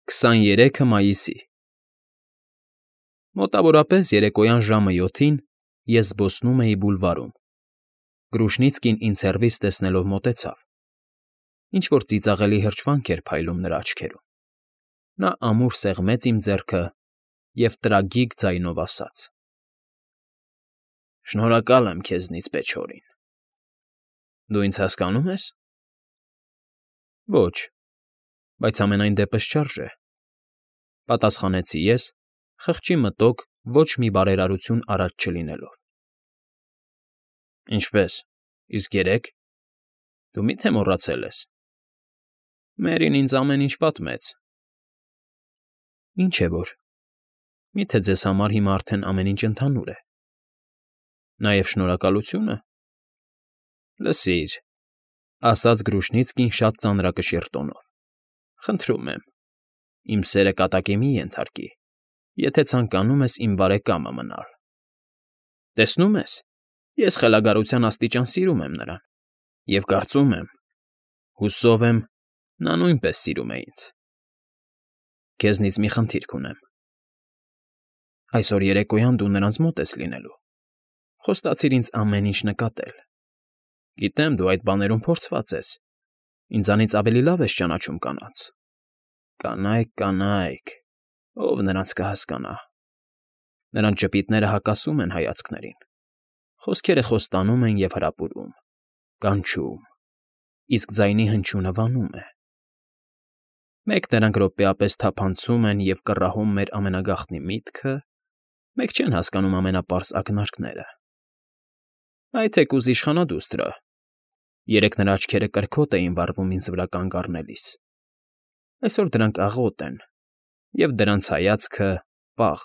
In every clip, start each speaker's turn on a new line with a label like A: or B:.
A: 23 մայիսի Մոտավորապես երեկոյան ժամը 7-ին ես զբոսնում էի բուլվարում։ Գրուշնիցկին ինձ հեռվից տեսնելով մոտեցավ։ Ինչ-որ ծիծաղելի հրճվանք էր փայլում նրա աչքերում։ Նա ամուր սեղմեց իմ ձեռքը և տրագիկ ձայնով ասաց. «Շնորհակալ եմ քեզնից, Պեչորին»։ Դու ինձ հասկանո՞ւմ ես։ Ոչ, բայց համենայն դեպս չարժե, պատասխանեցի ես, խղճի մտոք ոչ մի բարերարություն առաջ չլինելով։ Ինչպե՞ս, իսկ երեկ։ Դու մի՞թե մոռացել ես։ Մերին ինձ ամեն ինչ պատմեց։ Ինչ է որ։ Մի՞թե ձեզ համար հիմա արդեն ամեն ինչ ընդհանուր է։ Նաև շնորհակալությունը։ Լսիր, ասաց Գրուշնիցկին շատ ծանրակշիռ տոնով։ Խնդրում եմ, իմ սերը կատակի մի ենթարկի, եթե ցանկանում ես իմ բարեկամը մնալ։ Տեսնում ես, ես խելագարության աստիճան սիրում եմ նրան, և կարծում եմ, հուսով եմ, նա նույնպես սիրում է ինձ։ Քեզնից մի խնդիր կունեմ։ Այսօր երեկոյան դու նրանց մոտ ես լինելու։ Խոստացիր ինձ ամեն ինչ նկատել։ Գիտեմ, դու այդ բաներում փորձված ես, ինձանից ավելի լավ ես ճանաչում կանանց։ Կանայք, ով նրանց կհասկանա։ Նրանց ճպիտները հակասում են հայացքներին, խոսքերը խոստանում են և հրապուրում, կանչում, իսկ ձայնի հնչյունը վանում է։ Մեկ նրանք րոպեապես թափանցում են և կռահում մեր ամենագաղտնի միտքը, մեկ չեն հասկանում ամենապարզ ակնարկները։ Այ թեկուզ իշխանադուստրը։ Երեկ նրա աչքերը կրքոտ էին վառվում ինձ վրա կանգ առնելիս։ Այսօր դրանք աղոտ են, և դրանց հայացքը՝ պաղ։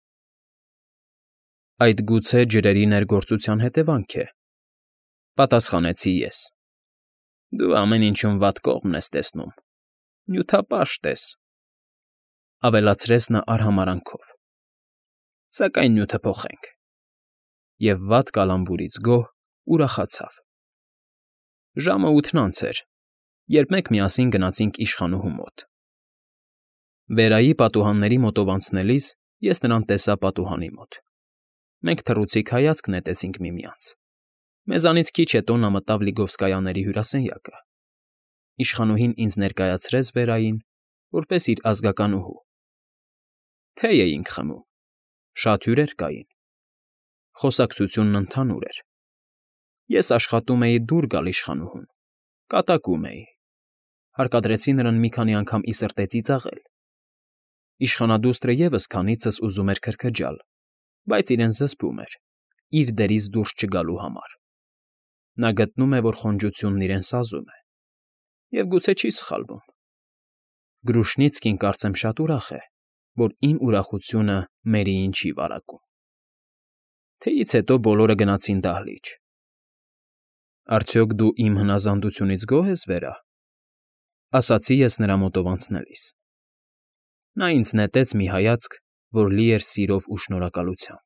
A: Այդ գուցե ջրերի ներգործության հետևանք է, պատասխանեցի ես։ Դու ամեն ինչում վատ կողմն ես տեսնում, նյութապաշտ ես, ավելացրեց նա արհամարհանքով։ Սակայն նյութը փոխենք։ Եվ վատ կալանբուրից գոհ ուրախացավ։ Ժամը 8-ն անց էր, երբ մենք միասին գնացինք իշխանուհու մոտ։ Վերայի պատուհանների մոտով անցնելիս ես նրան տեսա պատուհանի մոտ։ Մենք թռուցիկ հայացք նետեցինք միմյանց։ Մեզանից քիչ հետո նա մտավ Լիգովսկայանների հյուրասենյակը։ Իշխանուհին ինձ ներկայացրեց Վերային, որպես իր ազգականուհու։ Թեյ էինք խմում, շատ հյուրեր կային։ Խոսակցությունն ընդհանուր էր։ Ես աշխատում էի դուր գալ իշխանուհուն, կատակում էի։ Հարկադրեցի նրան մի քանի անգամ ի սրտե ծիծաղել։ Իշխանադուստրը ևս քանիցս ուզում էր քրքջալ, բայց իրեն զսպում էր, իր դերից դուրս չգալու համար։ Նա գտնում է, որ խոնջությունն իրեն սազում է։ Եվ գուցե չի սխալվում։ Գրուշնիցկին կարծեմ շատ ուրախ է, որ իմ ուրախությունը Մերիին չի վարակում։ Թեյից հետո բոլորը գնացին դահլիճ։ Արդյոք դու իմ հնազանդությունից գոհ ես, Վերա, ասացի ես նրա մոտով անցնելիս։ Նա ինձ նետեց մի հայացք, որ լի էր սիրով ու շնորհակալությամբ։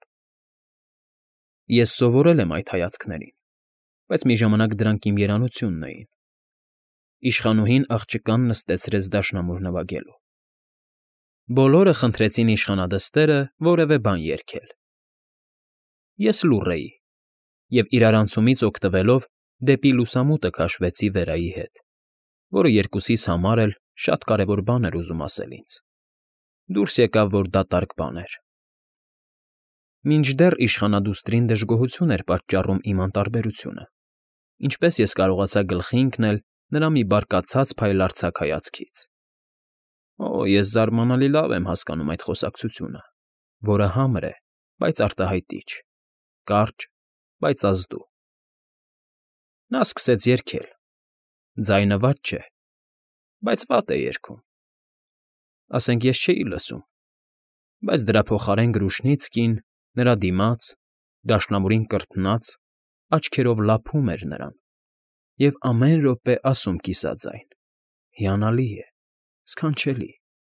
A: Ես սովորել եմ այդ հայացքներին, բայց մի ժամանակ դրանք իմ երանությունն էին։ Իշխանուհին աղջկան նստեցրեց դաշնամուր նվագելու։ Բոլորը խնդրեցին իշխանադստերը որևէ բան երգել։ Ես լուռ էի և իրարանցումից օգտվելով դեպի լուսամուտը քաշվեցի Վերայի հետ, որը երկուսիս համար էլ շատ կարևոր բան էր ուզում ասել ինձ։ Դուրս եկավ, որ դատարկ բան էր։ Մինչդեռ իշխանադուստրին դժգոհություն էր պատճառում իմ անտարբերությունը, ինչպես ես կարողացա գլխի ընկնել նրա մի բարկացած փայլարձակ հայացքից։ Օ, ես զարմանալի լավ եմ հասկանում այդ խոսակցությունը, որը համր է, բայց արտահայտիչ, կարճ, բայց ազդու։ Նա սկսեց երգել։ Ձայնը վատ չէ, բայց վատ է երգում։ Ասենք ես չէի լսում, բայց դրա փոխարեն Գրուշնիցկին, նրա դիմաց, դաշնամուրին կրթնած, աչքերով լափում էր նրան և ամեն րոպե ասում կիսաձայն. հիանալի է, սքանչելի։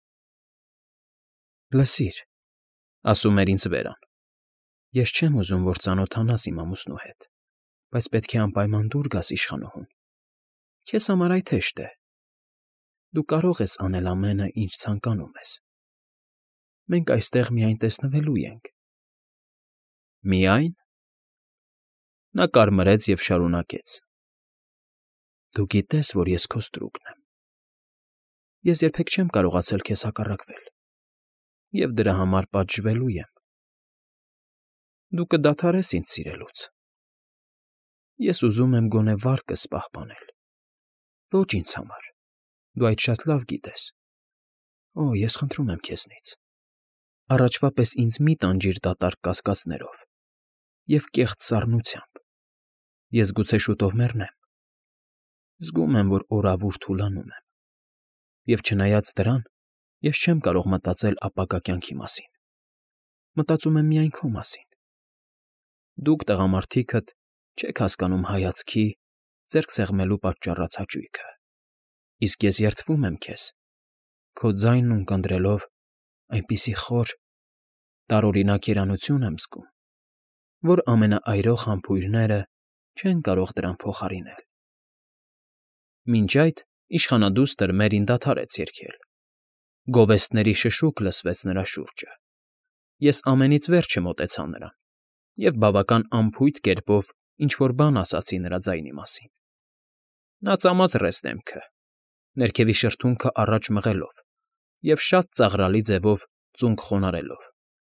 A: Լսիր, ասում էր ինձ Վերան, ես չեմ ուզում, որ ծանոթանաս իմ ամուսնու հետ, բայց պետք է անպայման դուր գաս իշխանուհուն։ Քեզ համար այդ հեշտ է։ Դու կարող ես անել ամենը, ինչ ցանկանում ես։ Մենք այստեղ միայն տեսնվելու ենք։ Միայն։ Նա կարմրեց և շարունակեց. Դու գիտես, որ ես քո ստրուկն եմ։ Ես երբեք չեմ կարողացել քեզ հակառակվել, և դրա համար պատժվելու եմ։ Դու կդադարես ինձ սիրելուց։ Ես ուզում եմ գոնե վարկս պահպանել։ Ոչ ինձ համար, դու այդ շատ լավ գիտես։ Օ, ես խնդրում եմ քեզնից։ Առաջվա պես ինձ մի տանջիր դատարկ կասկածներով և կեղծ սառնությամբ։ Ես գուցե շուտով մեռնեմ։ Զգում եմ, որ օրավուր թուլանում եմ, և չնայած դրան, ես չեմ կարող մտածել ապագա կյանքի մասին։ Մտածում եմ միայն քո մասին։ Դուք, տղամարդիկդ, չեք հասկանում հայացքի, ձեռք սեղմելու պատճառած հաճույքը, իսկ ես երդվում եմ քեզ, քո ձայնն ունկնդրելով այնպիսի խոր, տարօրինակ երանություն եմ զգում, որ ամենաայրող համբույրները չեն կարող դրան փոխարինել։ Մինչ այդ իշխանադուստր Մերին դադարեց երգել։ Գովեստների շշուկ լսվեց նրա շուրջը։ Ես ամենից վերջը մոտեցա նրան և բավական անփույթ կերպով ինչ֊որ բան ասացի նրա ձայնի մասին։ Նա ծամազրեց դեմքը, ներքևի շրթունքը առաջ մղելով և շատ ծաղրալի ձևով ծունկ խոնարհելով։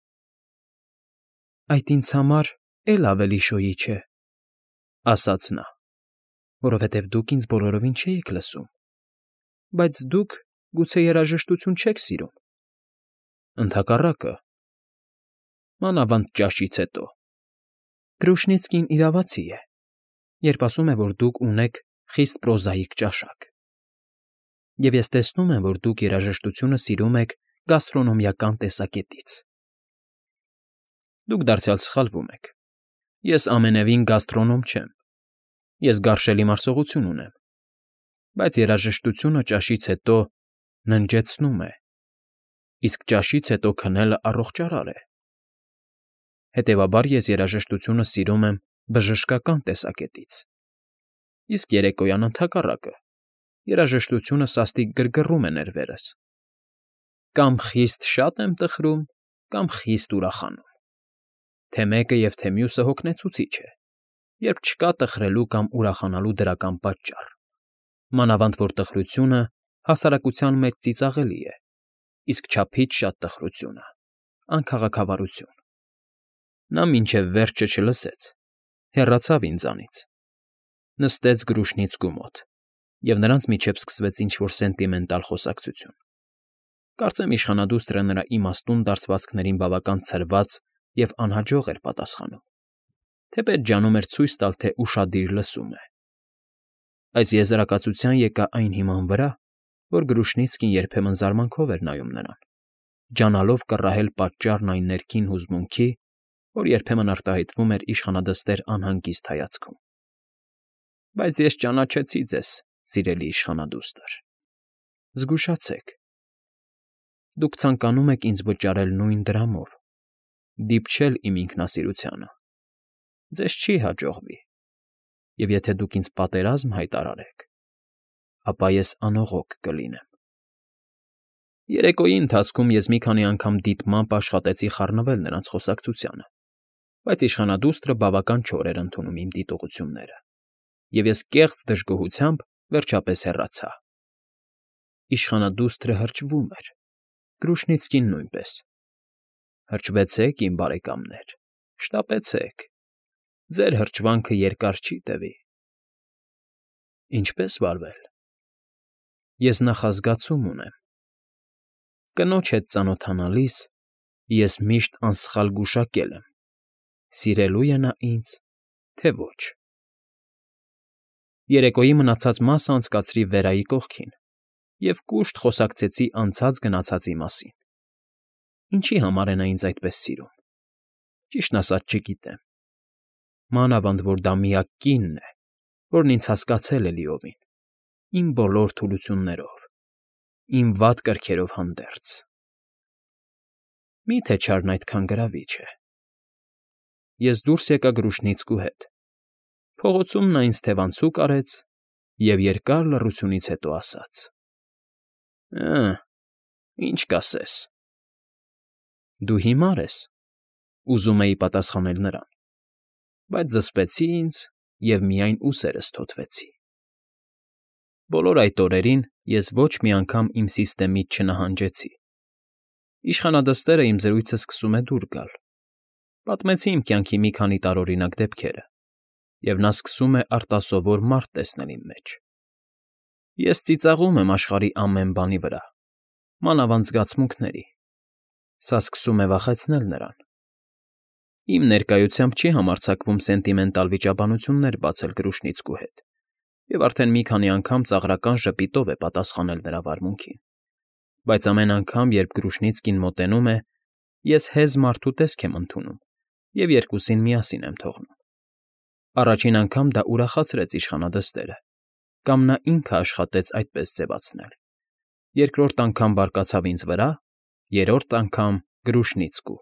A: Այդ ինձ համար էլ ավելի շոյի չէ, ասաց նա, որովհետև դուք ինձ բոլորովին չէիք լսում, բայց դուք գուցե երաժշտություն չեք սիրում։ Ընդհակառակը, մանավանդ ճաշից հետո։ Գրուշնիցկին իրավացի է, երբ ասում է, որ դուք ունեք խիստ պրոզաիկ ճաշակ։ Եվ ես տեսնում եմ, որ դուք երաժշտությունը սիրում եք գաստրոնոմիական տեսակետից։ Դուք դարձյալ սխալվում եք։ Ես ամենևին գաստրոնոմ չեմ։ Ես գարշելի մարսողություն ունեմ, բայց երաժշտությունը ճաշից հետո ննջեցնում է, իսկ ճաշից հետո քնելը առողջարար է։ Հետևաբար ես երաժշտությունը սիրում եմ բժշկական տեսակետից, իսկ երեկոյան ընդհակառակը, երաժշտությունը սաստիկ գրգռում է ներվերս։ Կամ խիստ շատ եմ տխրում, կամ խիստ ուրախանում։ Թե մեկը և թե մյուսը հոգնեցուցիչ է, երբ չկա տխրելու կամ ուրախանալու դրական պատճառ, մանավանդ որ տխրությունը հասարակության մեջ ծիծաղելի է, իսկ չափից շատ տխրությունը՝ անքաղաքավարություն։ Նա մինչև վերջը չլսեց, հեռացավ ինձանից, նստեց Գրուշնիցկու մոտ, և նրանց միջև սկսվեց ինչ֊որ սենտիմենտալ խոսակցություն։ Կարծեմ իշխանադուստրը նրա իմաստուն դարձվածքներին բավական ցրված և անհաջող էր պատասխանում, թեպետ ջանում էր ցույց տալ, թե ուշադիր լսում է։ Այս եզրակացության եկա այն հիման վրա, որ Գրուշնիցկին երբեմն զարմանքով էր նայում նրան, ջանալով կռահել պատճառն այն ներքին հուզմունքի, որ երբեմն արտահայտվում էր իշխանադստեր անհանգիստ հայացքում։ Բայց ես ճանաչեցի ձեզ, սիրելի իշխանադուստր։ Զգուշացեք։ Դուք ցանկանում եք ինձ վճարել նույն դրամով, դիպչել իմ ինքնասիրությանը։ Ձեզ չի հաջողվի, և եթե դուք ինձ պատերազմ հայտարարեք, ապա ես անողոք կլինեմ։ Երեկոյի ընթացքում ես մի քանի անգամ դիտմամբ աշխատեցի խառնվել նրանց խոսակցությանը, բայց իշխանադուստրը բավական չոր էր ընդունում իմ դիտողությունները, և ես կեղծ դժգոհությամբ վերջապես հեռացա։ Իշխանադուստրը հրճվում էր, Գրուշնիցկին նույնպես։ Հրճվեցեք, իմ բարեկամներ, շտապեցեք, ձեր հրճվանքը երկար չի տևի։ Ինչպե՞ս վարվել։ Ես նախազգացում ունեմ։ Կնոջ հետ ծանոթանալիս ես միշտ անսխալ գուշակել եմ՝ սիրելու է նա ինձ, թե ոչ։ Երեկոյի մնացած մասը անցկացրի Վերայի կողքին և կուշտ խոսակցեցի անցած֊գնացածի մասին։ Ինչի համար է նա ինձ այդպես սիրում։ Ճիշտն ասած չգիտեմ։ Մանավանդ որ դա միակ կինն է, որն ինձ հասկացել է լիովին, իմ բոլոր թուլություններով, իմ վատ կրքերով հանդերձ։ Մի՞թե չարն այդքան գրավիչ է։ Ես դուրս եկա Գրուշնիցկու հետ։ Փողոցում նա ինձ թևանցուկ արեց և երկար լռությունից հետո ասաց. Ինչ կասես։ Դու հիմար ես, ուզում էի պատասխանել նրան, բայց զսպեցի ինձ և միայն ուսերս թոթվեցի։ Բոլոր այդ օրերին ես ոչ մի անգամ իմ սիստեմից չնահանջեցի։ Իշխանադստերը իմ զրույցը սկսում է դուր գալ։ Պատմեցի իմ կյանքի մի քանի տարօրինակ դեպքերը, և նա սկսում է արտասովոր մարդ տեսնել իմ մեջ։ Ես ծիծաղում եմ աշխարհի ամեն բանի վրա, մանավանդ զգացմունքների։ Սա սկսում է վախեցնել նրան։ Իմ ներկայությամբ չի համարձակվում սենտիմենտալ վիճաբանություններ բացել Գրուշնիցկու հետ, և արդեն մի քանի անգամ ծաղրական ժպիտով է պատասխանել նրա վարմունքին։ Բայց ամեն անգամ, երբ Գրուշնիցկին մոտենում է, ես հեզ մարդու տեսք եմ ընդունում և երկուսին միասին եմ թողնում։ Առաջին անգամ դա ուրախացրեց իշխանադստերը, կամ նա ինքը աշխատեց այդպես ձևացնել։ Երկրորդ անգամ բարկացավ ինձ վրա, երրորդ անգամ՝ Գրուշնիցկու։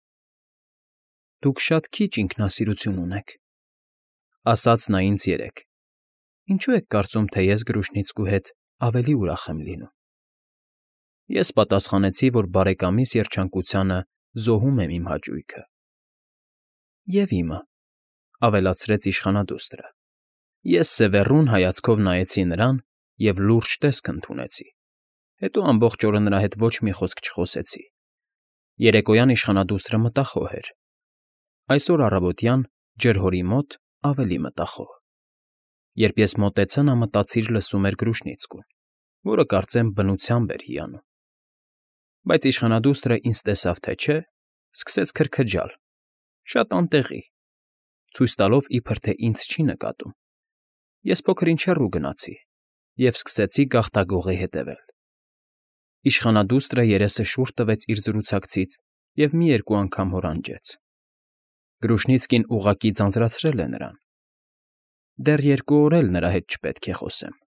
A: Դուք շատ քիչ ինքնասիրություն ունեք, ասաց նա ինձ երեկ։ Ինչո՞ւ եք կարծում, թե ես Գրուշնիցկու հետ ավելի ուրախ եմ լինում։ Ես պատասխանեցի, որ բարեկամիս երջանկությանը զոհում եմ իմ հաճույքը։ Եվ իմը, ավելացրեց իշխանադուստրը։ Ես սևեռուն հայացքով նայեցի նրան և լուրջ տեսք ընդունեցի։ Հետո ամբողջ օրը նրա հետ ոչ մի խոսք չխոսեցի։ Երեկոյան իշխանադուստրը մտախոհ էր։ Այսօր առավոտյան ջրհորի մոտ ավելի մտախոհ։ Երբ ես մոտեցա, նա մտածիր լսում էր Գրուշնիցկուն, որը կարծեմ բնությամբ էր հիանում։ Բայց իշխանադուստրը ինձ տեսավ, թե չէ, սկսեց քրքջալ, շատ անտեղի, ցույց տալով, իբր թե ինձ չի նկատում։ Ես փոքր-ինչ հեռու գնացի և սկսեցի գաղտագողի հետևել։ Իշխանադուստրը երեսը շուռ տվեց իր զրուցակցից և մի երկու անգամ հորանջեց։ Գրուշնիցկին ուղղակի ձանձրացրել է նրան։ Դեռ 2 օր էլ նրա հետ չպետք է խոսեմ։